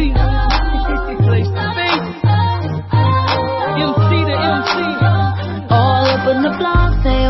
MC. Place to be. MC to MC. All up in the block, they